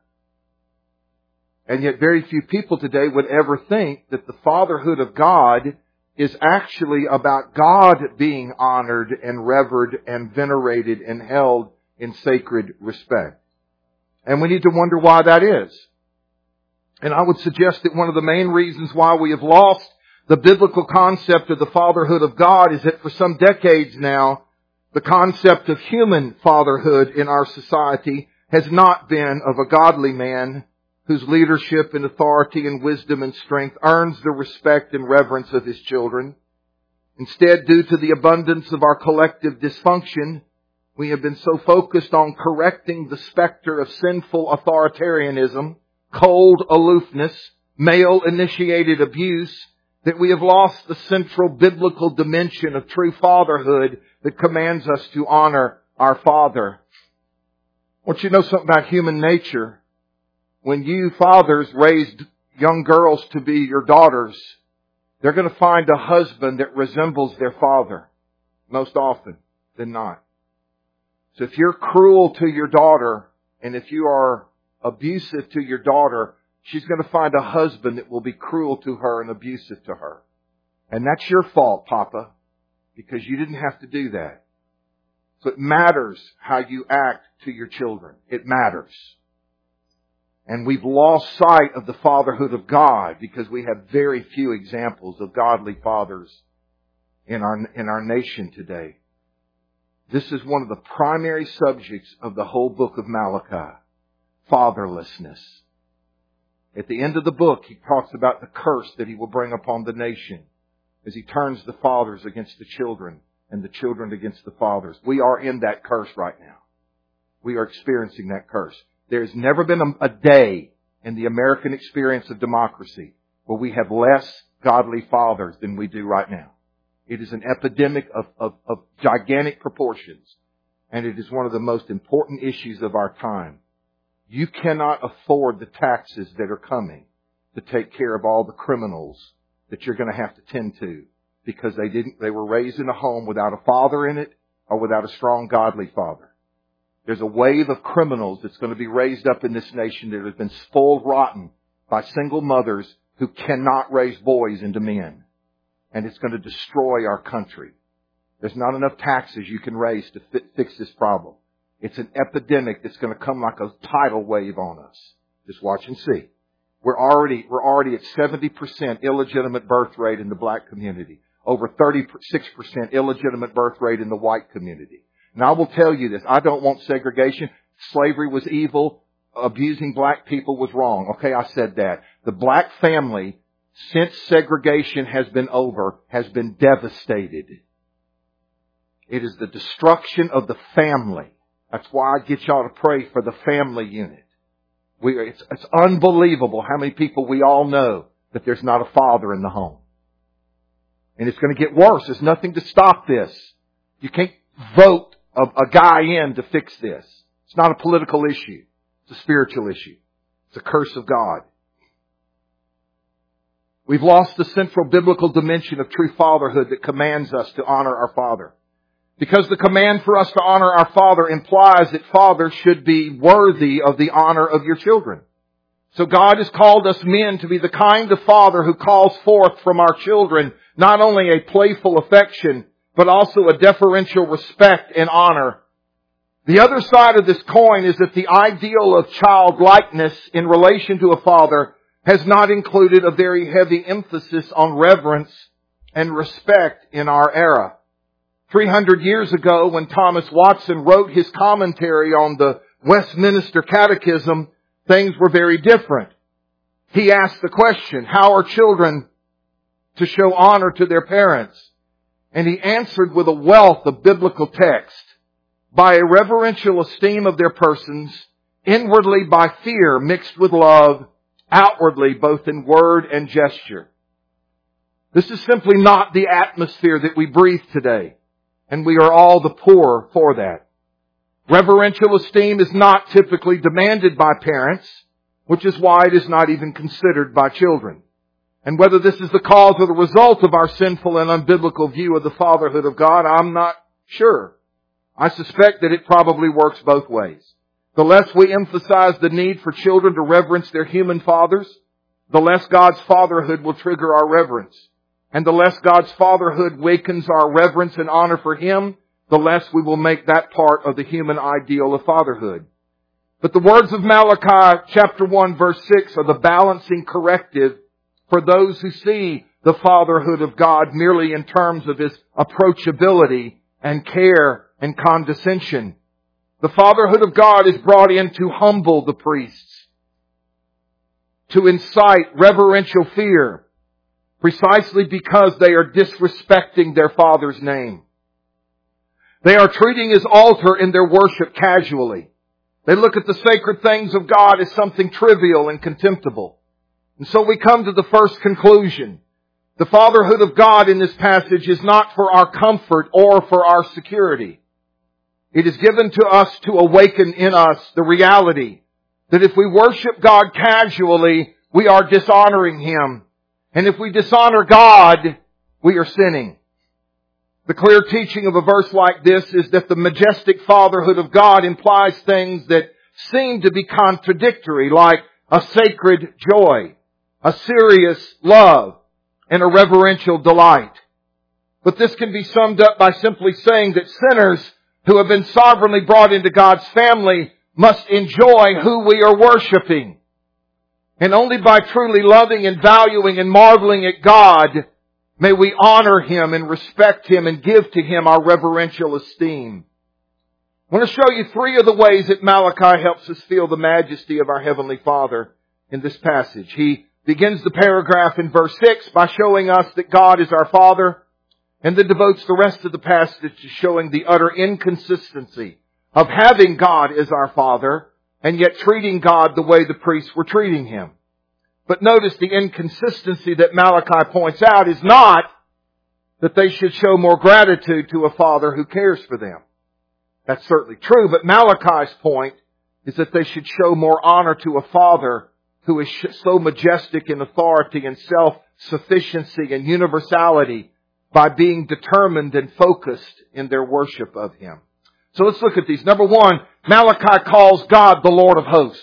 And yet very few people today would ever think that the fatherhood of God is actually about God being honored and revered and venerated and held in sacred respect. And we need to wonder why that is. And I would suggest that one of the main reasons why we have lost the biblical concept of the fatherhood of God is that for some decades now, the concept of human fatherhood in our society has not been of a godly man whose leadership and authority and wisdom and strength earns the respect and reverence of his children. Instead, due to the abundance of our collective dysfunction, we have been so focused on correcting the specter of sinful authoritarianism, cold aloofness, male-initiated abuse, that we have lost the central biblical dimension of true fatherhood that commands us to honor our Father. I want you to know something about human nature. When you fathers raised young girls to be your daughters, they're going to find a husband that resembles their father, most often than not. So if you're cruel to your daughter, and if you are abusive to your daughter, she's going to find a husband that will be cruel to her and abusive to her. And that's your fault, Papa, because you didn't have to do that. So it matters how you act to your children. It matters. And we've lost sight of the fatherhood of God because we have very few examples of godly fathers in our nation today. This is one of the primary subjects of the whole book of Malachi. Fatherlessness. At the end of the book, he talks about the curse that he will bring upon the nation as he turns the fathers against the children and the children against the fathers. We are in that curse right now. We are experiencing that curse. There's never been a day in the American experience of democracy where we have less godly fathers than we do right now. It is an epidemic of gigantic proportions, and it is one of the most important issues of our time. You cannot afford the taxes that are coming to take care of all the criminals that you're going to have to tend to because they were raised in a home without a father in it or without a strong godly father. There's a wave of criminals that's going to be raised up in this nation that has been spoiled rotten by single mothers who cannot raise boys into men. And it's going to destroy our country. There's not enough taxes you can raise to fix this problem. It's an epidemic that's going to come like a tidal wave on us. Just watch and see. We're already at 70% illegitimate birth rate in the black community. Over 36% illegitimate birth rate in the white community. And I will tell you this, I don't want segregation. Slavery was evil. Abusing black people was wrong. Okay, I said that. The black family, since segregation has been over, has been devastated. It is the destruction of the family. That's why I get y'all to pray for the family unit. It's unbelievable how many people we all know that there's not a father in the home. And it's going to get worse. There's nothing to stop this. You can't vote a guy in to fix this. It's not a political issue. It's a spiritual issue. It's a curse of God. We've lost the central biblical dimension of true fatherhood that commands us to honor our father. Because the command for us to honor our father implies that fathers should be worthy of the honor of your children. So God has called us men to be the kind of father who calls forth from our children not only a playful affection, but also a deferential respect and honor. The other side of this coin is that the ideal of childlikeness in relation to a father has not included a very heavy emphasis on reverence and respect in our era. 300 years ago, when Thomas Watson wrote his commentary on the Westminster Catechism, things were very different. He asked the question, how are children to show honor to their parents? And he answered with a wealth of biblical text. By a reverential esteem of their persons, inwardly by fear mixed with love, outwardly both in word and gesture. This is simply not the atmosphere that we breathe today, and we are all the poorer for that. Reverential esteem is not typically demanded by parents, which is why it is not even considered by children. And whether this is the cause or the result of our sinful and unbiblical view of the fatherhood of God, I'm not sure. I suspect that it probably works both ways. The less we emphasize the need for children to reverence their human fathers, the less God's fatherhood will trigger our reverence. And the less God's fatherhood wakens our reverence and honor for Him, the less we will make that part of the human ideal of fatherhood. But the words of Malachi chapter 1 verse 6 are the balancing corrective for those who see the fatherhood of God merely in terms of His approachability and care and condescension. The fatherhood of God is brought in to humble the priests, to incite reverential fear, precisely because they are disrespecting their Father's name. They are treating His altar in their worship casually. They look at the sacred things of God as something trivial and contemptible. And so we come to the first conclusion. The fatherhood of God in this passage is not for our comfort or for our security. It is given to us to awaken in us the reality that if we worship God casually, we are dishonoring Him. And if we dishonor God, we are sinning. The clear teaching of a verse like this is that the majestic fatherhood of God implies things that seem to be contradictory, like a sacred joy, a serious love, and a reverential delight. But this can be summed up by simply saying that sinners who have been sovereignly brought into God's family must enjoy who we are worshiping. And only by truly loving and valuing and marveling at God may we honor Him and respect Him and give to Him our reverential esteem. I want to show you 3 of the ways that Malachi helps us feel the majesty of our Heavenly Father in this passage. He begins the paragraph in verse 6 by showing us that God is our Father, and then devotes the rest of the passage to showing the utter inconsistency of having God as our Father and yet treating God the way the priests were treating Him. But notice the inconsistency that Malachi points out is not that they should show more gratitude to a Father who cares for them. That's certainly true, but Malachi's point is that they should show more honor to a Father who is so majestic in authority and self-sufficiency and universality by being determined and focused in their worship of Him. So let's look at these. Number 1, Malachi calls God the Lord of hosts.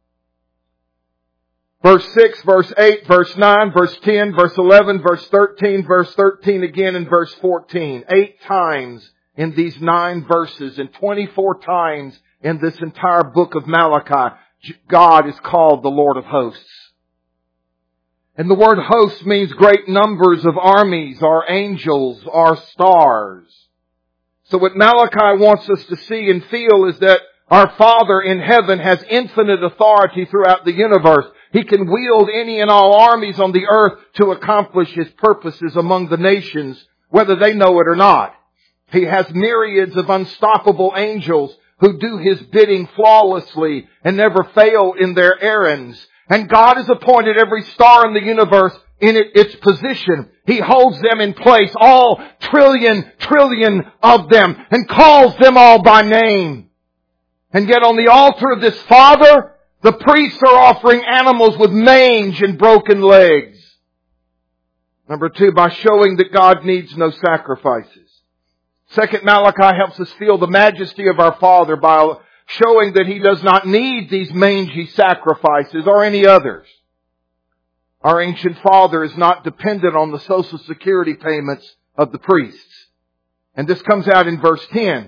Verse 6, verse 8, verse 9, verse 10, verse 11, verse 13, verse 13 again, and verse 14. 8 times in these 9 verses and 24 times in this entire book of Malachi, God is called the Lord of hosts. And the word host means great numbers of armies or angels or stars. So what Malachi wants us to see and feel is that our Father in heaven has infinite authority throughout the universe. He can wield any and all armies on the earth to accomplish His purposes among the nations, whether they know it or not. He has myriads of unstoppable angels who do His bidding flawlessly and never fail in their errands. And God has appointed every star in the universe in its position. He holds them in place, all trillion of them, and calls them all by name. And yet on the altar of this Father, the priests are offering animals with mange and broken legs. Number 2, by showing that God needs no sacrifices. Second, Malachi helps us feel the majesty of our Father by showing that He does not need these mangy sacrifices or any others. Our ancient Father is not dependent on the Social Security payments of the priests. And this comes out in verse 10.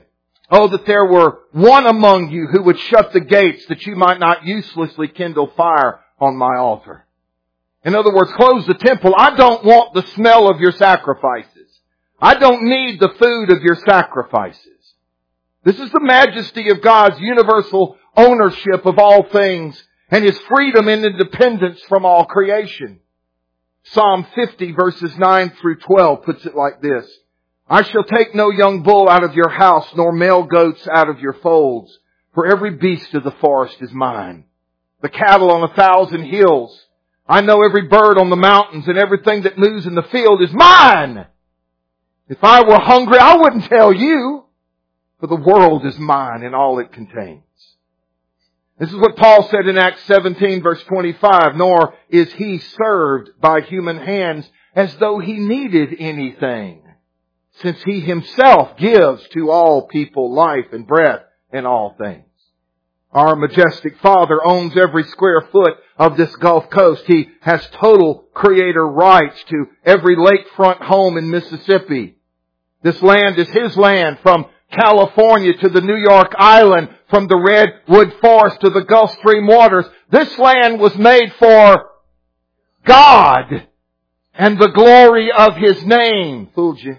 Oh, that there were one among you who would shut the gates that you might not uselessly kindle fire on my altar. In other words, close the temple. I don't want the smell of your sacrifices. I don't need the food of your sacrifices. This is the majesty of God's universal ownership of all things and His freedom and independence from all creation. Psalm 50 verses 9 through 12 puts it like this. I shall take no young bull out of your house, nor male goats out of your folds, for every beast of the forest is mine. The cattle on 1,000 hills. I know every bird on the mountains, and everything that moves in the field is mine. If I were hungry, I wouldn't tell you, for the world is mine and all it contains. This is what Paul said in Acts 17 verse 25, nor is he served by human hands as though he needed anything, since he himself gives to all people life and breath and all things. Our majestic Father owns every square foot of this Gulf Coast. He has total creator rights to every lakefront home in Mississippi. This land is His land, from California to the New York Island, from the redwood forest to the Gulf Stream waters. This land was made for God and the glory of His name. Fooled you.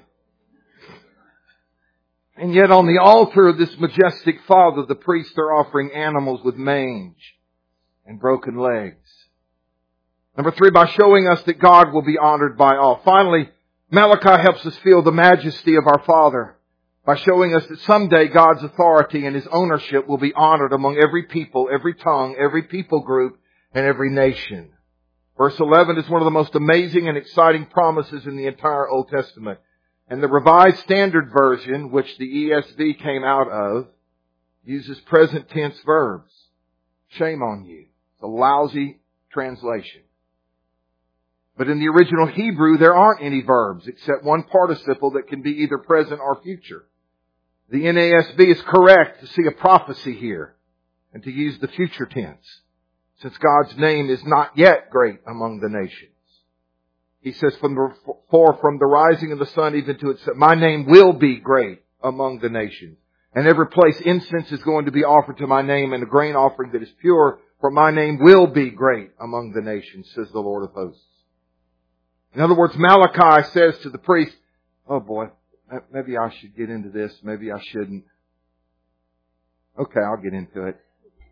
And yet on the altar of this majestic Father, the priests are offering animals with mange and broken legs. Number 3, by showing us that God will be honored by all. Finally, Malachi helps us feel the majesty of our Father by showing us that someday God's authority and His ownership will be honored among every people, every tongue, every people group, and every nation. Verse 11 is one of the most amazing and exciting promises in the entire Old Testament. And the Revised Standard Version, which the ESV came out of, uses present tense verbs. Shame on you. It's a lousy translation. But in the original Hebrew, there aren't any verbs except one participle that can be either present or future. The NASB is correct to see a prophecy here and to use the future tense, since God's name is not yet great among the nations. He says, from the rising of the sun even to its set, my name will be great among the nations. And every place incense is going to be offered to my name, and a grain offering that is pure, for my name will be great among the nations, says the Lord of hosts. In other words, Malachi says to the priest, oh boy, maybe I should get into this, maybe I shouldn't. Okay, I'll get into it.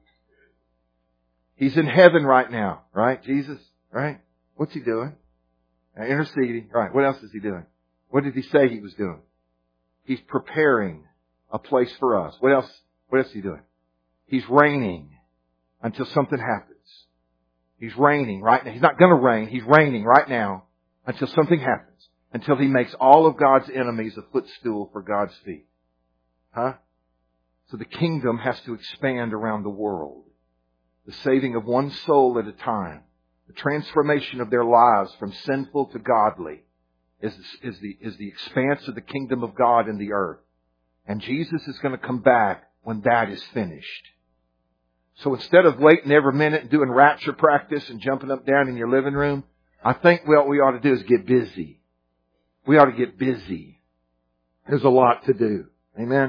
He's in heaven right now, right? Jesus, right? What's He doing? Interceding. Right. What else is He doing? What did He say He was doing? He's preparing a place for us. What else is He doing? He's reigning until something happens. He's reigning right now. He's not going to reign. He's reigning right now until something happens. Until He makes all of God's enemies a footstool for God's feet. Huh? So the kingdom has to expand around the world. The saving of one soul at a time. The transformation of their lives from sinful to godly is the expanse of the kingdom of God in the earth. And Jesus is going to come back when that is finished. So instead of waiting every minute and doing rapture practice and jumping up and down in your living room, I think what we ought to do is get busy. We ought to get busy. There's a lot to do. Amen.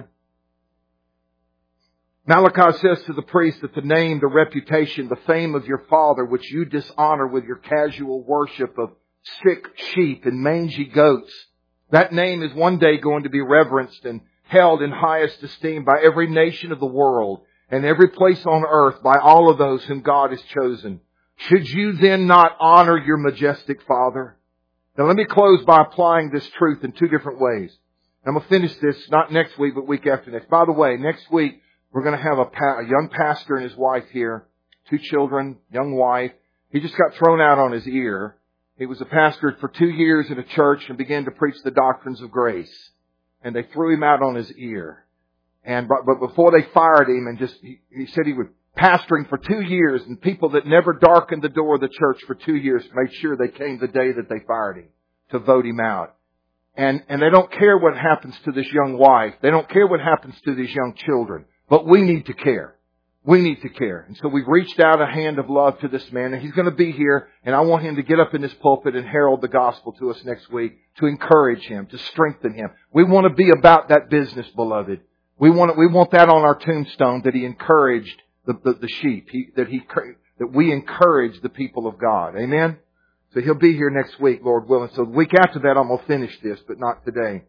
Malachi says to the priest that the name, the reputation, the fame of your father, which you dishonor with your casual worship of sick sheep and mangy goats, that name is one day going to be reverenced and held in highest esteem by every nation of the world and every place on earth by all of those whom God has chosen. Should you then not honor your majestic Father? Now let me close by applying this truth in 2 different ways. I'm going to finish this not next week, but week after next. By the way, next week, we're going to have a young pastor and his wife here. 2 children, young wife. He just got thrown out on his ear. He was a pastor for 2 years in a church and began to preach the doctrines of grace. And they threw him out on his ear. But before they fired him, and he said he was pastoring for 2 years, and people that never darkened the door of the church for 2 years made sure they came the day that they fired him to vote him out. And they don't care what happens to this young wife. They don't care what happens to these young children. But we need to care. We need to care. And so we've reached out a hand of love to this man, and he's going to be here, and I want him to get up in this pulpit and herald the gospel to us next week to encourage him, to strengthen him. We want to be about that business, beloved. We want that on our tombstone, that He encouraged the sheep, that we encourage the people of God. Amen? So He'll be here next week, Lord willing. So the week after that, I'm going to finish this, but not today.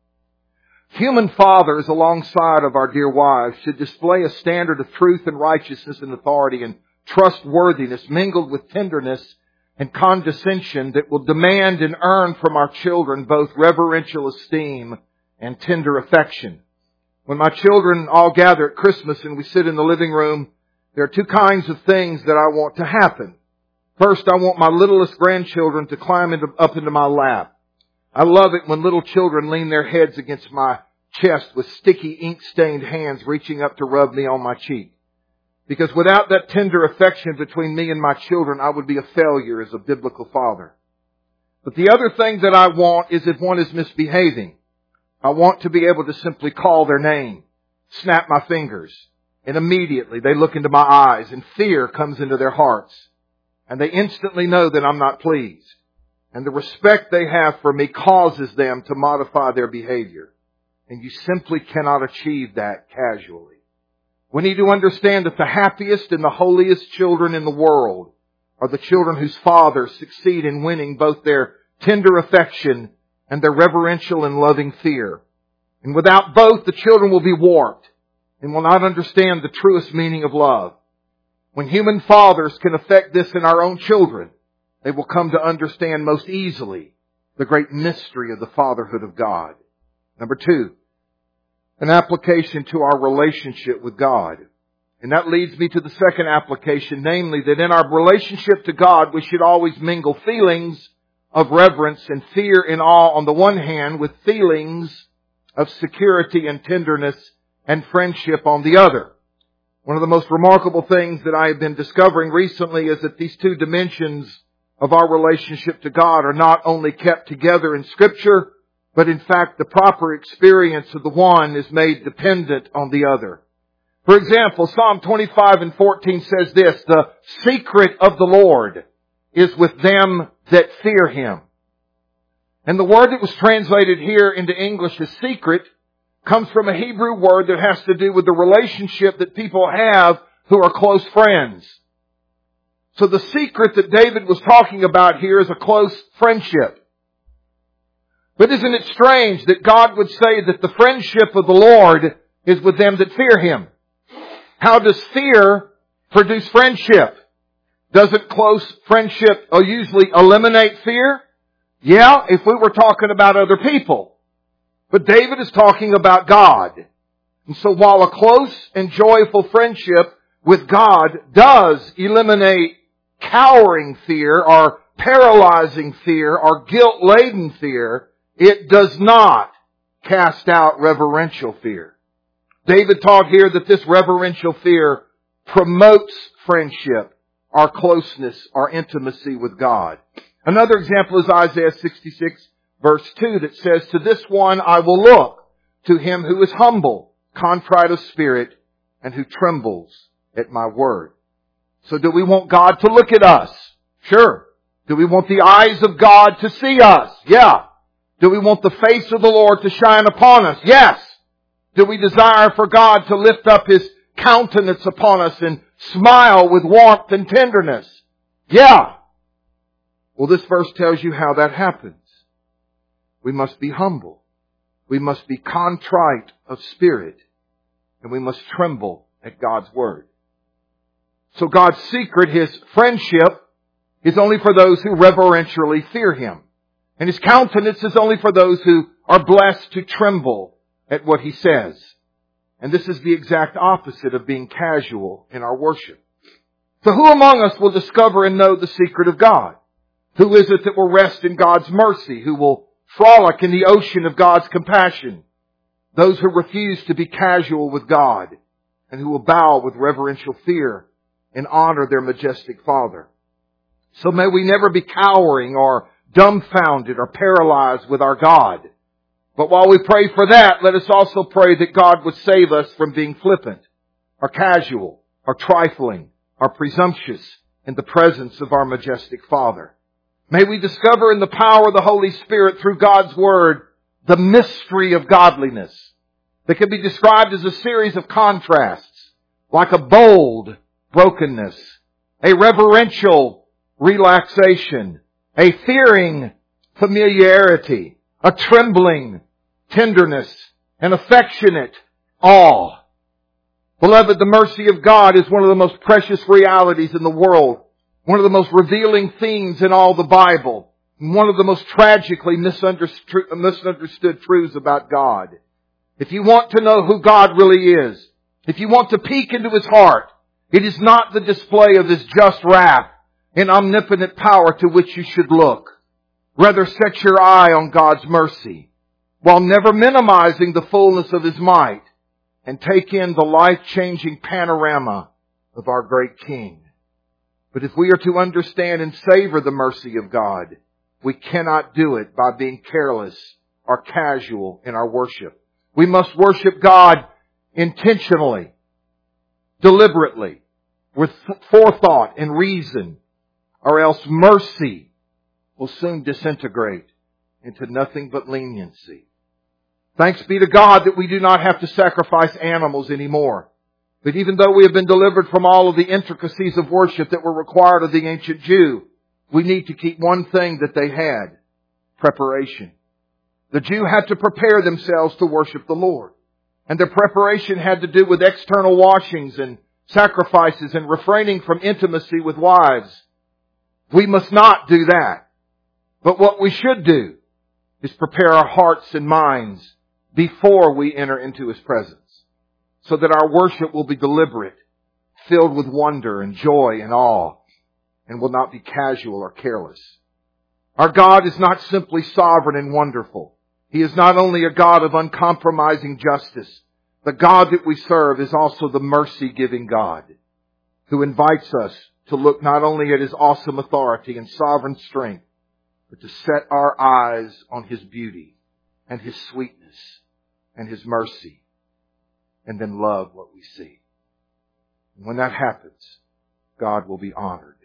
Human fathers, alongside of our dear wives, should display a standard of truth and righteousness and authority and trustworthiness mingled with tenderness and condescension that will demand and earn from our children both reverential esteem and tender affection. When my children all gather at Christmas and we sit in the living room, there are two kinds of things that I want to happen. First, I want my littlest grandchildren to climb up into my lap. I love it when little children lean their heads against my chest with sticky ink-stained hands reaching up to rub me on my cheek. Because without that tender affection between me and my children, I would be a failure as a biblical father. But the other thing that I want is if one is misbehaving, I want to be able to simply call their name, snap my fingers, and immediately they look into my eyes and fear comes into their hearts. And they instantly know that I'm not pleased. And the respect they have for me causes them to modify their behavior. And you simply cannot achieve that casually. We need to understand that the happiest and the holiest children in the world are the children whose fathers succeed in winning both their tender affection and their reverential and loving fear. And without both, the children will be warped and will not understand the truest meaning of love. When human fathers can affect this in our own children, they will come to understand most easily the great mystery of the fatherhood of God. Number two, an application to our relationship with God. And that leads me to the second application, namely that in our relationship to God, we should always mingle feelings of reverence and fear and awe on the one hand with feelings of security and tenderness and friendship on the other. One of the most remarkable things that I have been discovering recently is that these two dimensions of our relationship to God are not only kept together in Scripture, but in fact the proper experience of the one is made dependent on the other. For example, Psalm 25:14 says this, "The secret of the Lord is with them that fear Him." And the word that was translated here into English as secret comes from a Hebrew word that has to do with the relationship that people have who are close friends. So the secret that David was talking about here is a close friendship. But isn't it strange that God would say that the friendship of the Lord is with them that fear Him? How does fear produce friendship? Doesn't close friendship usually eliminate fear? Yeah, if we were talking about other people. But David is talking about God. And so while a close and joyful friendship with God does eliminate cowering fear or paralyzing fear or guilt-laden fear, it does not cast out reverential fear. David taught here that this reverential fear promotes friendship, our closeness, our intimacy with God. Another example is Isaiah 66 verse 2 that says, "To this one I will look, to him who is humble, contrite of spirit, and who trembles at my word." So do we want God to look at us? Sure. Do we want the eyes of God to see us? Yeah. Do we want the face of the Lord to shine upon us? Yes. Do we desire for God to lift up His countenance upon us and smile with warmth and tenderness? Yeah. Well, this verse tells you how that happens. We must be humble. We must be contrite of spirit. And we must tremble at God's word. So God's secret, His friendship, is only for those who reverentially fear Him. And His countenance is only for those who are blessed to tremble at what He says. And this is the exact opposite of being casual in our worship. So who among us will discover and know the secret of God? Who is it that will rest in God's mercy? Who will frolic in the ocean of God's compassion? Those who refuse to be casual with God and who will bow with reverential fear and honor their majestic Father. So may we never be cowering or dumbfounded or paralyzed with our God. But while we pray for that, let us also pray that God would save us from being flippant or casual or trifling or presumptuous in the presence of our majestic Father. May we discover in the power of the Holy Spirit through God's Word the mystery of godliness. that can be described as a series of contrasts, like a bold brokenness, a reverential relaxation, a fearing familiarity, a trembling tenderness, an affectionate awe. Beloved, the mercy of God is one of the most precious realities in the world, one of the most revealing themes in all the Bible, and one of the most tragically misunderstood truths about God. If you want to know who God really is, if you want to peek into His heart, it is not the display of His just wrath and omnipotent power to which you should look. Rather, set your eye on God's mercy, while never minimizing the fullness of His might, and take in the life-changing panorama of our great King. But if we are to understand and savor the mercy of God, we cannot do it by being careless or casual in our worship. We must worship God intentionally, deliberately, with forethought and reason, or else mercy will soon disintegrate into nothing but leniency. Thanks be to God that we do not have to sacrifice animals anymore. But even though we have been delivered from all of the intricacies of worship that were required of the ancient Jew, we need to keep one thing that they had: preparation. The Jew had to prepare themselves to worship the Lord. And their preparation had to do with external washings and sacrifices and refraining from intimacy with wives. We must not do that. But what we should do is prepare our hearts and minds before we enter into His presence, so that our worship will be deliberate, filled with wonder and joy and awe, and will not be casual or careless. Our God is not simply sovereign and wonderful. He is not only a God of uncompromising justice. The God that we serve is also the mercy-giving God, who invites us to look not only at His awesome authority and sovereign strength, but to set our eyes on His beauty and His sweetness and His mercy, and then love what we see. And when that happens, God will be honored.